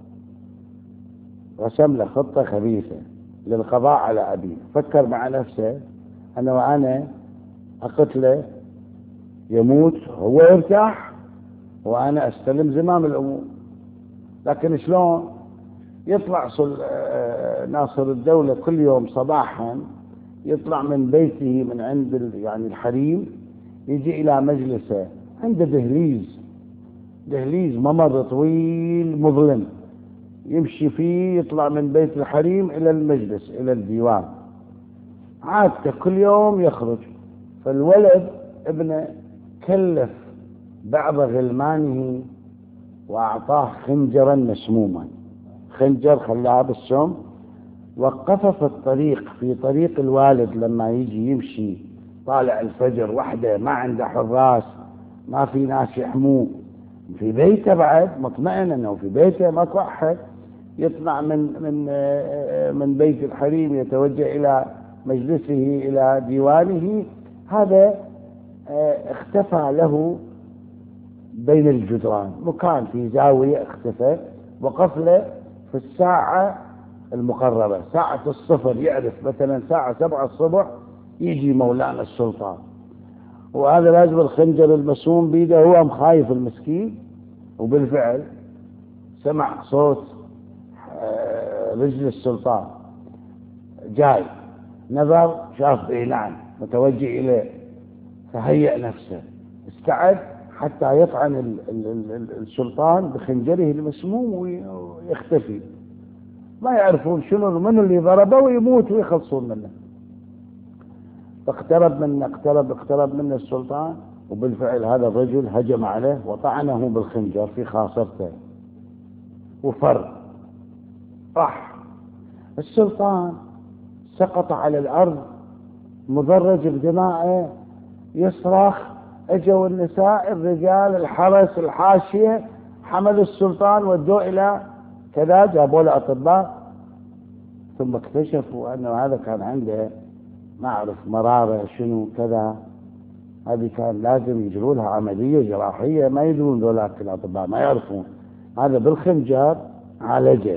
رسم له خطة خبيثة للقضاء على أبيه. فكر مع نفسه أنه أنا أقتله يموت هو يرتاح وأنا أستلم زمام الأمور. لكن شلون يطلع ناصر الدولة كل يوم صباحا، يطلع من بيته من عند يعني الحريم، يجي إلى مجلسه، عنده دهليز دهليز ممر طويل مظلم يمشي فيه، يطلع من بيت الحريم إلى المجلس إلى الديوان، عادته كل يوم يخرج. فالولد ابنه كلف بعض غلمانه وأعطاه خنجرا مسموما، خنجر خلاه بالسم، وقفه في الطريق، في طريق الوالد لما يجي يمشي طالع الفجر وحده، ما عنده حراس، ما في ناس يحموه، في بيته بعد مطمئن انه في بيته ماكو احد، يطلع من من من بيت الحريم يتوجه الى مجلسه الى ديوانه. هذا اختفى له بين الجدران، مكان في زاوية اختفى، وقف له في الساعة المقربة، ساعة الصفر، يعرف مثلا ساعة سبعة الصبح يجي مولانا السلطان، وهذا لازم الخنجر المسوم بيده، هو مخايف المسكين. وبالفعل سمع صوت رجل السلطان جاي، نظر شاف بيلان متوجه إليه، فهيأ نفسه، استعد حتى يطعن ال ال ال السلطان بخنجره المسموم ويختفي، ما يعرفون شنو من اللي ضربه، ويموت ويخلصون منه. فاقترب من اقترب اقترب منه السلطان، وبالفعل هذا الرجل هجم عليه وطعنه بالخنجر في خاصرته وفر، راح السلطان سقط على الأرض مدرج بدمائه يصرخ. اجوا النساء الرجال الحرس الحاشية حملوا السلطان ودوه إلى كذا، جابوا له أطباء، ثم اكتشفوا أنه هذا كان عنده ما أعرف مرارة شنو كذا، هذه كان لازم يجروا لها عملية جراحية، ما يدرون ذولاك الأطباء ما يعرفون. هذا بالخنجر عالجه،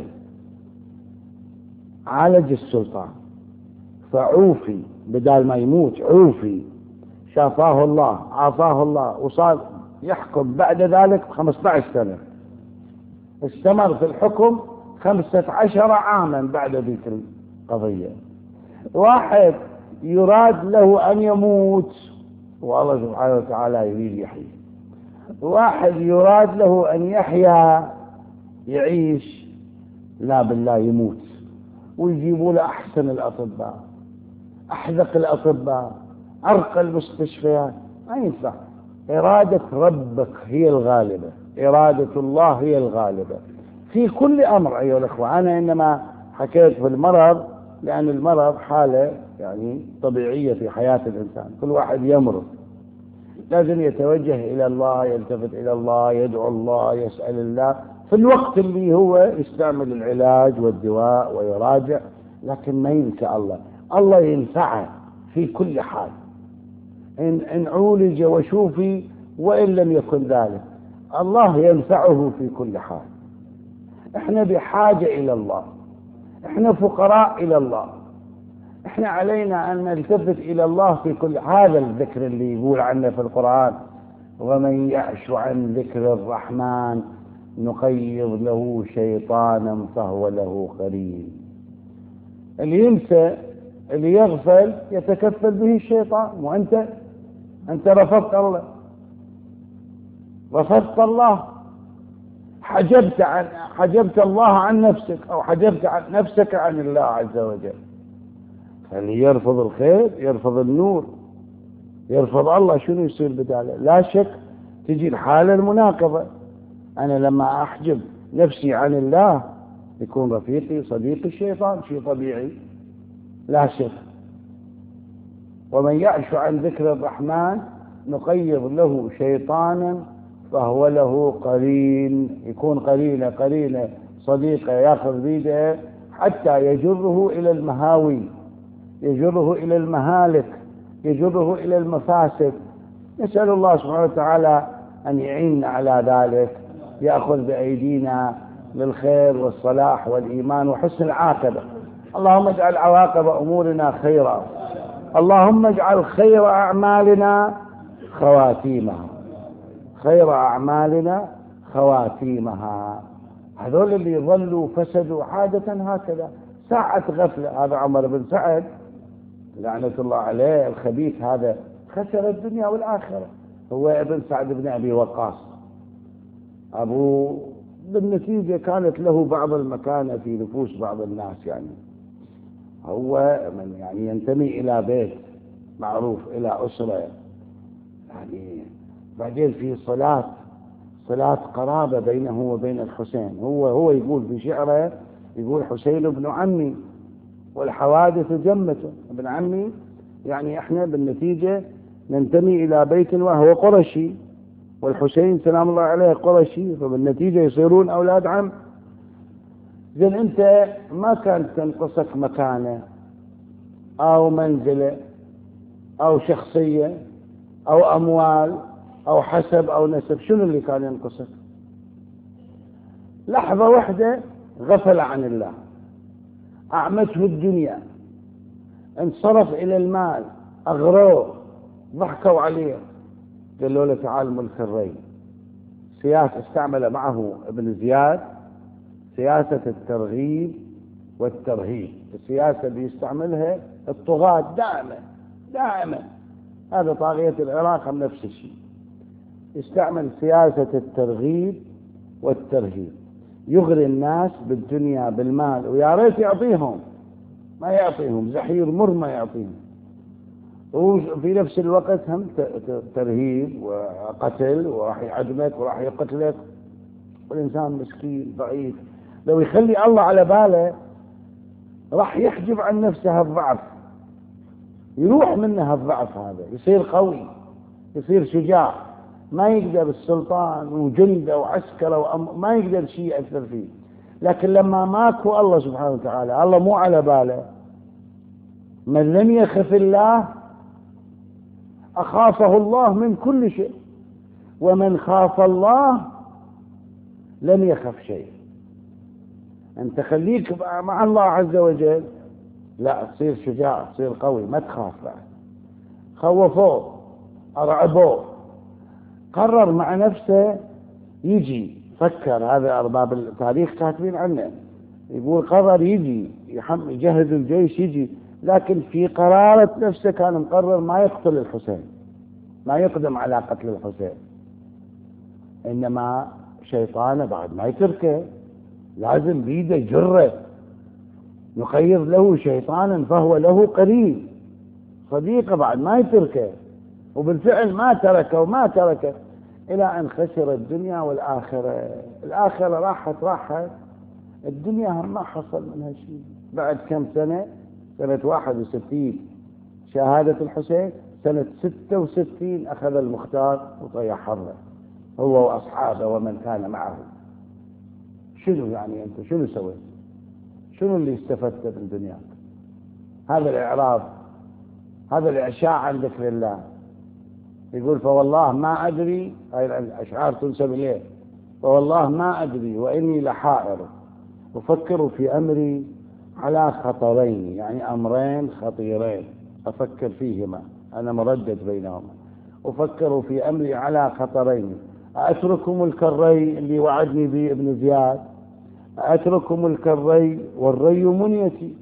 عالج السلطان فعوفي، بدال ما يموت عوفي، شافاه الله عافاه الله، وصار يحكم بعد ذلك بخمسة عشر سنة، استمر في الحكم خمسة عشر عاما بعد ذيك القضية. واحد يراد له أن يموت والله سبحانه وتعالى يريد يحيي، واحد يراد له أن يحيا يعيش، لا بالله يموت، ويجيبوا له أحسن الأطباء، أحذق الأطباء، أرقى المستشفيات، ما ينفع. إرادة ربك هي الغالبة، إرادة الله هي الغالبة في كل أمر أيها الأخوة. أنا إنما حكيت في المرض لأن المرض حالة يعني طبيعية في حياة الإنسان، كل واحد يمرض لازم يتوجه إلى الله، يلتفت إلى الله، يدعو الله، يسأل الله في الوقت اللي هو يستعمل العلاج والدواء ويراجع، لكن ما ينسى الله. الله ينفعه في كل حال، إن, إن عولج وشوفي وإن لم يكن ذلك، الله ينفعه في كل حال. احنا بحاجة إلى الله، احنا فقراء إلى الله، احنا علينا أن نلتفت إلى الله في كل. هذا الذكر اللي يقول عنه في القرآن: ومن يعش عن ذكر الرحمن نقيض له شيطانا فهو له قرين. اللي ينسى اللي يغفل يتكفل به الشيطان، وأنت أنت رفضت الله، رفضت الله، حجبت عن حجبت الله عن نفسك، أو حجبت عن نفسك عن الله عز وجل. فاللي يرفض الخير يرفض النور، يرفض الله، شنو يصير بداله؟ لا شك تجي الحالة المناقضة. أنا لما أحجب نفسي عن الله يكون رفيقي صديقي الشيطان، شيء طبيعي لا شك. ومن يعش عن ذكر الرحمن نقيض له شيطانا فهو له قرين، يكون قرينه قرينه صديقه ياخذ بيده حتى يجره إلى المهاوي، يجره إلى المهالك، يجره إلى المفاسد. نسأل الله سبحانه وتعالى أن يعيننا على ذلك، يأخذ بأيدينا للخير والصلاح والإيمان وحسن العاقبة. اللهم اجعل عواقب أمورنا خيرا، اللهم اجعل خير أعمالنا خواتيمها، خير أعمالنا خواتيمها. هذول اللي ظلوا فسدوا عادة هكذا، ساعة غفلة. هذا عمر بن سعد لعنة الله عليه الخبيث هذا خسر الدنيا والآخرة. هو ابن سعد بن أبي وقاص، أبوه بالنتيجة كانت له بعض المكانة في نفوس بعض الناس، يعني هو من يعني ينتمي إلى بيت معروف، إلى أسرة، يعني بعدين في صلاة صلاة قرابة بينه وبين الحسين. هو هو يقول في شعره، يقول حسين ابن عمي والحوادث جمته. ابن عمي يعني احنا بالنتيجة ننتمي إلى بيت وهو قرشي، والحسين سلام الله عليه قرشي، فبالنتيجة يصيرون أولاد عم. زين أنت ما كانت تنقصك مكانة أو منزلة أو شخصية أو أموال أو حسب أو نسب، شنو اللي كان ينقصك؟ لحظة واحدة غفل عن الله، أعمته الدنيا، انصرف إلى المال، أغروه، ضحكوا عليه، قالوا له تعال ملك الري. سياسة استعمل معه ابن زياد سياسة الترغيب والترهيب، السياسة اللي يستعملها الطغاة دائما دائما. هذا طاغية العراق هم نفس الشيء، يستعمل سياسة الترغيب والترهيب، يغري الناس بالدنيا بالمال، ويا ريت يعطيهم، ما يعطيهم، زحير مر ما يعطيهم. وفي نفس الوقت هم ترهيب وقتل، وراح يعدمك وراح يقتلك، والإنسان مسكين ضعيف لو يخلي الله على باله راح يحجب عن نفسه الضعف، يروح منه الضعف هذا، يصير قوي، يصير شجاع، ما يقدر السلطان وجنده وعسكره وأم... ما يقدر شيء يأثر فيه. لكن لما ماكو الله سبحانه وتعالى، الله مو على باله، من لم يخف الله أخافه الله من كل شيء، ومن خاف الله لم يخف شيء. أنت خليك مع الله عز وجل، لا تصير شجاع، تصير قوي، ما تخاف بعد. خوفوه، أرعبوه، قرر مع نفسه يجي، فكر، هذا أرباب التاريخ كاتبين عنه، يقول قرر يجي يجهز الجيش يجي، لكن في قرارة نفسه كان مقرر ما يقتل الحسين، ما يقدم على قتل الحسين، إنما شيطانه بعد ما يتركه، لازم بيده جره، نقيض له شيطانا فهو له قرين، صديقه بعد ما يتركه. وبالفعل ما تركه وما تركه إلى أن خسر الدنيا والآخرة. الآخرة راحت راحت، الدنيا هم ما حصل منها شيء. بعد كم سنة، سنة واحد وستين شهادة الحسين، سنة ستة وستين أخذ المختار وطيح حره هو وأصحابه ومن كان معه. شنو يعني أنت شنو سويت؟ شنو اللي استفدت من دنياك؟ هذا الإعراض، هذا الإعشاء عن ذكر الله. يقول فوالله ما أدري، هاي الأشعار تنسب إليه، فوالله ما أدري وإني لحائر أفكر في أمري على خطرين، يعني أمرين خطيرين أفكر فيهما، أنا مردد بينهما. أفكر في أمري على خطرين، أترك ملك الري اللي وعدني به ابن زياد، أترك ملك الري والري منيتي،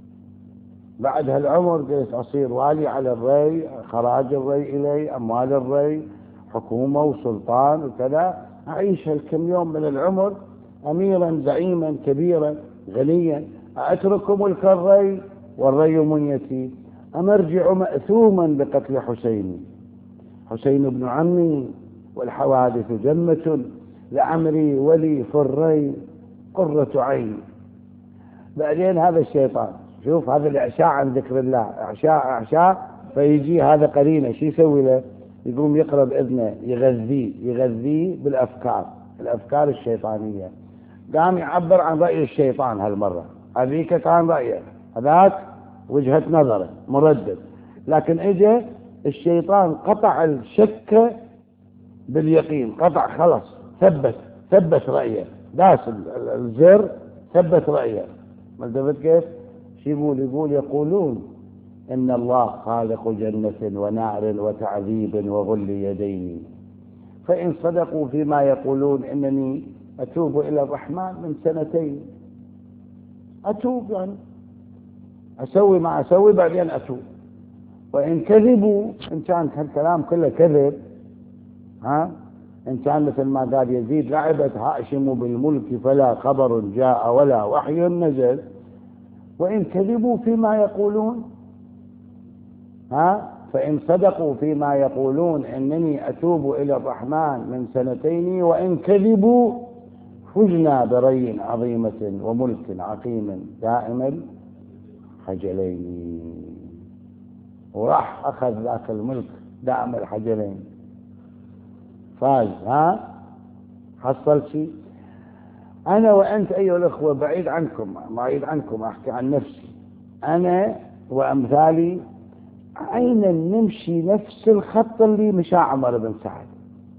بعد هالعمر قلت أصير والي على الري، خراج الري إلي، أموال الري، حكومة وسلطان وكذا، أعيش هالكم يوم من العمر أميرا زعيما كبيرا غنيا. أترك ملك الري والري منيتي، أم أرجع مأثوما بقتل حسين، حسين بن عمي والحوادث جمة، لعمري ولي في الري قرة عين. بعدين هذا الشيطان، شوف هذا الإعشاء عن ذكر الله، إعشاء إعشاء، فيجي هذا قرينه شو يسوي له؟ يقوم يقرأ بإذنه، يغذيه يغذيه بالأفكار، الأفكار الشيطانية. قام يعبر عن رأي الشيطان هالمرة، هذيك كان رأيه، هذاك وجهة نظره مردد، لكن اجى الشيطان قطع الشك باليقين، قطع خلص، ثبت ثبت رأيه، داس الزر ثبت رأيه. ما التفت كيف؟ شو يقول؟ يقول يقولون إن الله خالق جنة ونار وتعذيب وغل يدين. فإن صدقوا فيما يقولون إنني أتوب إلى الرحمن من سنتين، أتوب يعني أسوي ما أسوي بعدين أتوب. وإن كذبوا، إن كان هالكلام كله كذب، ها إن كان مثل ما قال يزيد لعبت هاشم بالملك فلا خبر جاء ولا وحي نزل، وإن كذبوا فيما يقولون، ها فإن صدقوا فيما يقولون إنني أتوب إلى الرحمن من سنتين، وإن كذبوا فزنا بري عظيمة وملك عقيم دائم الحجلين. وراح أخذ ذاك الملك دائم الحجلين، فاز. ها حصل شيء. أنا وأنت أيها الأخوة بعيد عنكم، بعيد عنكم، أحكي عن نفسي أنا وأمثالي، أين نمشي نفس الخط اللي مشى عمر بن سعد،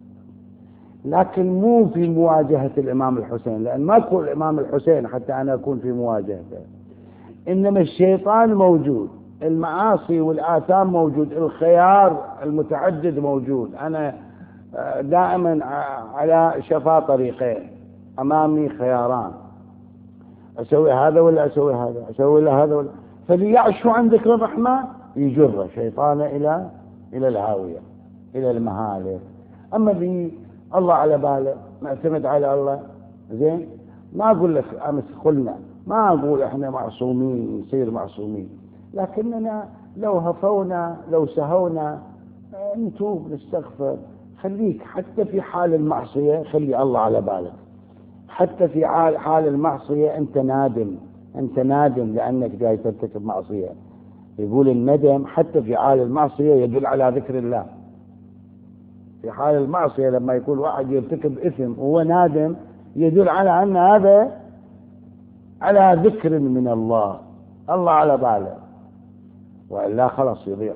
لكن مو في مواجهة الإمام الحسين، لأن ما يكون الإمام الحسين حتى أنا أكون في مواجهته، إنما الشيطان موجود، المعاصي والآثام موجود، الخيار المتعدد موجود. أنا دائما على شفا طريقين، أمامي خياران، أسوي هذا ولا أسوي هذا، أسوي هذا ولا، فليعشوا عن ذكر الرحمن يجر شيطانه إلى إلى الهاوية، إلى المهالك. أما ذي الله على باله، معتمد على الله، زين. ما أقول لك أمس قلنا، ما أقول إحنا معصومين نصير معصومين، لكننا لو هفونا لو سهونا نتوب نستغفر. خليك حتى في حال المعصية خلي الله على بالك، حتى في حال المعصية أنت نادم، أنت نادم لأنك جاي ترتكب معصية. يقول الندم حتى في حال المعصية يدل على ذكر الله. في حال المعصية لما يكون واحد يرتكب إثم وهو نادم يدل على أن هذا على ذكر من الله، الله على باله، وإلا خلاص يضيع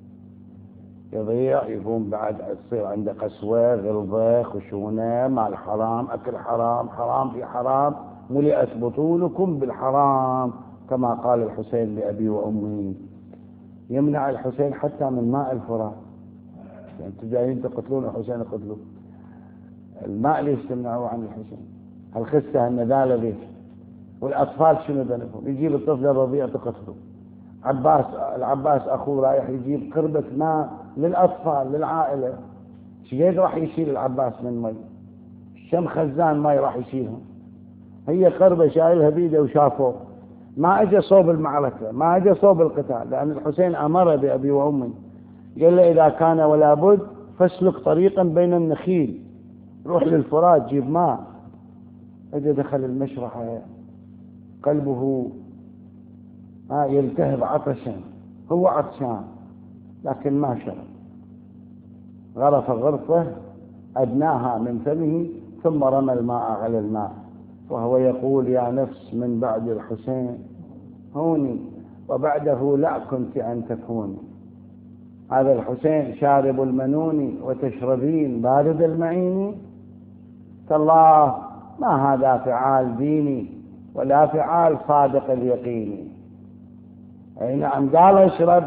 يضيع يقوم بعد تصير عنده قسوة، غلظة، خشونة مع الحرام، أكل حرام، حرام في حرام، ملئت بطونكم بالحرام، كما قال الحسين لأبي وأمي. يمنع الحسين حتى من ماء الفرات. أنتم جايين تقتلون الحسين، قتلوا الماء اللي يستمنعوا عن الحسين، الخسة النذالة ذي، والأطفال شنو ذنبهم؟ يجيب الطفل الرضيع تقتله. عباس العباس أخوه رايح يجيب قربة ماء للأطفال للعائلة، شقد راح يشيل العباس من مي؟ شم خزان ماء راح يشيلهم؟ هي قربة شايلها بيده وشافوه، ما أجى صوب المعركة، ما أجى صوب القتال، لأن الحسين أمر بأبي وأمي، قال له إذا كان ولا بد فاسلك طريقا بين النخيل، روح للفرات جيب ماء. أجى دخل المشرحة قلبه آه يلتهب عطشا، هو عطشان لكن ما شرب، غرف غرفة أدناها من فمه ثم رمى الماء على الماء، وهو يقول يا نفس من بعد الحسين هوني وبعده لا كنت أن تكوني. هذا الحسين شارب المنون وتشربين بارد المعين، تالله ما هذا فعال ديني ولا فعال صادق اليقين. أي نعم، قال اشرب،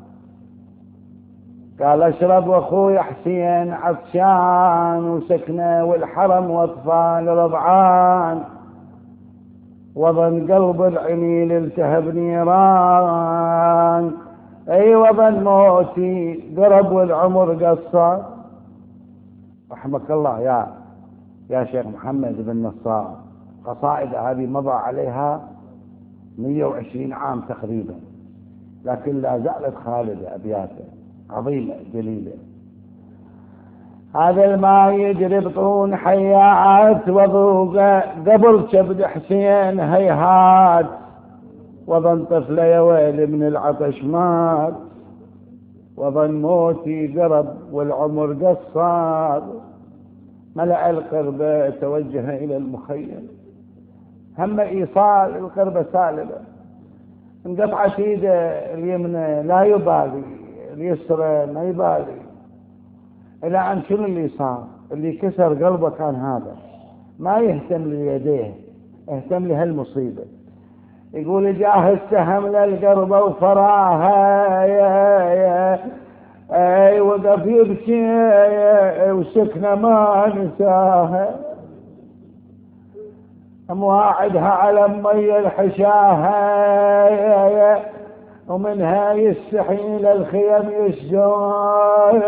قال اشرب واخوي حسين عطشان، وسكنه والحرم واطفال رضعان، وظن قلب العميل التهب نيران، اي وظن موتي قرب والعمر قصر. رحمك الله يا يا شيخ محمد بن نصار، قصائد هذه مضى عليها مئة وعشرين عام تقريبا، لكن لا زالت خالدة، أبياته عظيمة جليلة. هذا الماء يجري بطون حيات، وذوقه قبل كبد حسين هيهات، وظن طفله يا ويلي من العطش مات، وظن موتي قرب والعمر قصر. ملأ القربة توجه إلى المخيم، هم إيصال القربة سالبة، انقطعت ايده اليمنى لا يبالي، اليسرى ما يبالي، إلى أن شنو اللي صار؟ اللي كسر قلبه كان هذا، ما يهتم ليديه، اهتم لهالمصيبة. يقول جاه السهم للقربة وفراها يا يا اي وقف يبكي وسكنة ما نساها، مواعدها على مي الحشاها يا يا ومنها يستحيل الخيم يسجون.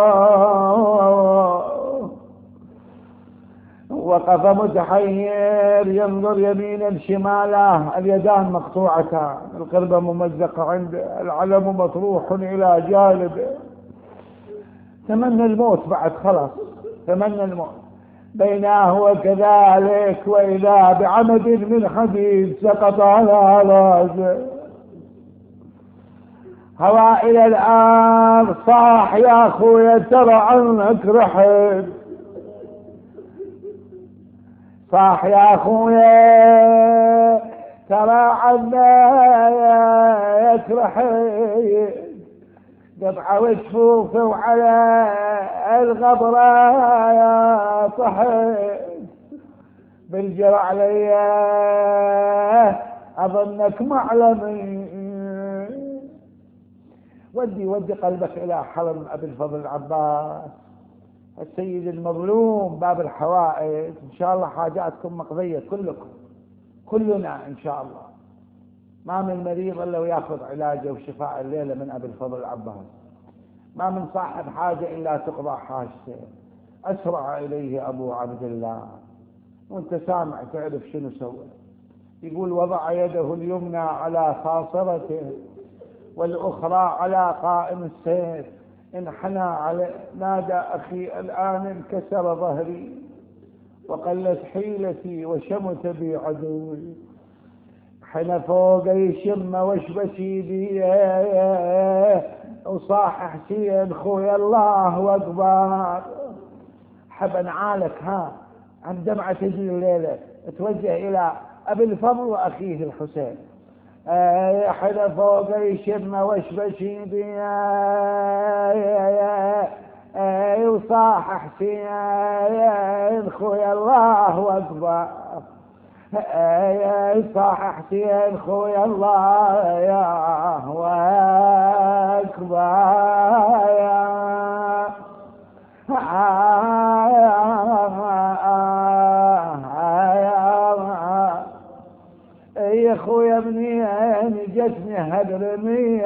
وقف متحير ينظر يمينا شماله، اليدان مقطوعتان، القربة ممزقة عنده، العلم مطروح إلى جانبه، تمنى الموت بعد خلاص، تمنى الموت. بيناه وكذلك وإذا بعمد من حديد سقط على راسه، هوى إلى الآن صاح يا أخويا ترى عنك رحل، صاح يا أخويا ترى عنك رحل، قطعة وجفوفه وعلى الغبرة طحت، بالجرع علي أظنك معلمي. ودي ودي قلبك إلى حرم أبي الفضل العباس السيد المظلوم باب الحوائج، إن شاء الله حاجاتكم مقضية كلكم، كلنا إن شاء الله. ما من مريض إلا ويأخذ علاجه وشفاء الليلة من أبي الفضل العباس، ما من صاحب حاجة إلا تقضى حاجته. أسرع إليه أبو عبد الله وانت سامع تعرف شنو سوى. يقول وضع يده اليمنى على خاصرته والأخرى على قائم السيف، انحنى على نادى أخي الآن انكسر ظهري وقلت حيلتي وشمت بي عدوي، حين فوق يشم وشبشي بي وصاح حسين خويا الله أكبر. حب نعالك ها عن دمعة تجي الليلة توجه إلى أبي الفضل وأخيه الحسين، حين فوق يشم وشبشي بي وصاح حسين خويا الله أكبر، يا صاح حسين خويا الله يا هو أكبر يا خويا منين جتني هدرمي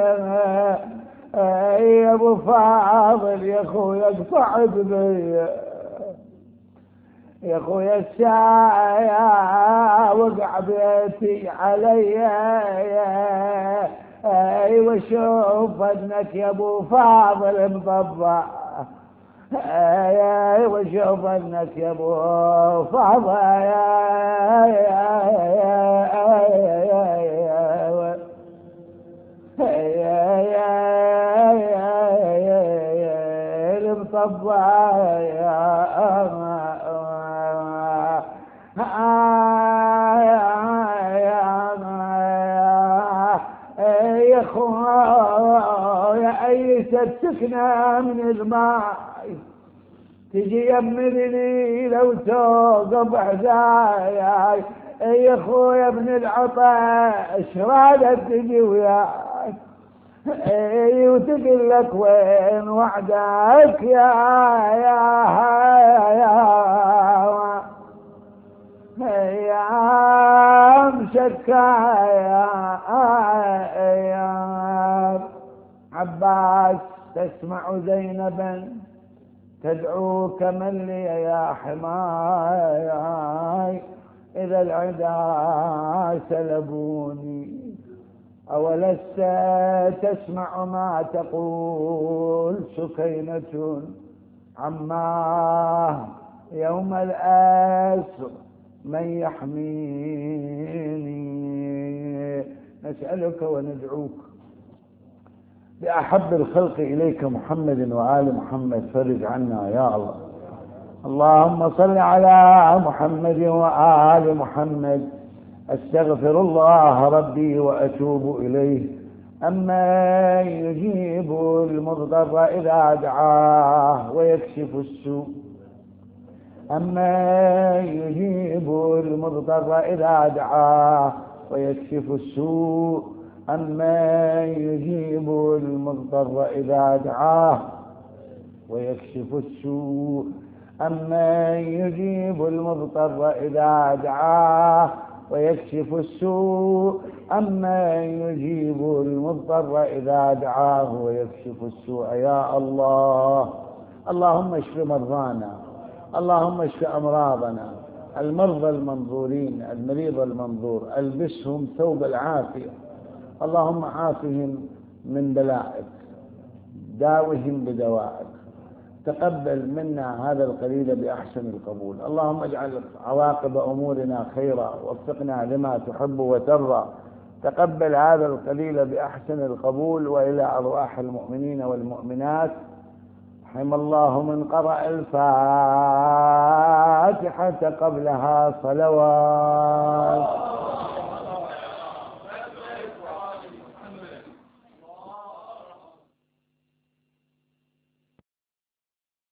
يا ابو فاضل يا خويا اقطع بي يا خويا الساعة وقع بيتي علي اي وشوف انك يا ابو فاضل مضبع اي وشوف انك يا ابو فاضل المطبع يا خويا أيست سكنة من الماء تجي يمني لو توقف حذاياي يا خويا ابن العطش رادت تجي وياي وتقول لك وين وعدك يا يا يا يا مشكا يا عباس تسمع زينبا تدعوك من لي يا حماي إذا العدا سلبوني أولست تسمع ما تقول سكينة عماه يوم الأسر من يحميني. نسألك وندعوك بأحب الخلق إليك محمد وآل محمد فرج عنا يا الله. اللهم صل على محمد وآل محمد. أستغفر الله ربي وأتوب إليه. أما يجيب المضطر إذا دعاه ويكشف السوء، أما يجيب المضطر إذا دعاه ويكشف السوء أمن يجيب المضطر إذا دعاه ويكشف السوء أمن يجيب المضطر إذا دعاه ويكشف السوء أمن يجيب المضطر إذا دعاه ويكشف السوء يا الله. اللهم اشف مرضانا، اللهم اشف أمراضنا، المرضى المنظورين، المريض المنظور ألبسهم ثوب العافية، اللهم عافهم من بلائك، داوهم بدوائك، تقبل منا هذا القليل بأحسن القبول. اللهم اجعل عواقب أمورنا خيرا، وفقنا لما تحب وترضى. تقبل هذا القليل بأحسن القبول. وإلى أرواح المؤمنين والمؤمنات رحم الله من قرأ الفاتحة قبلها صلوات.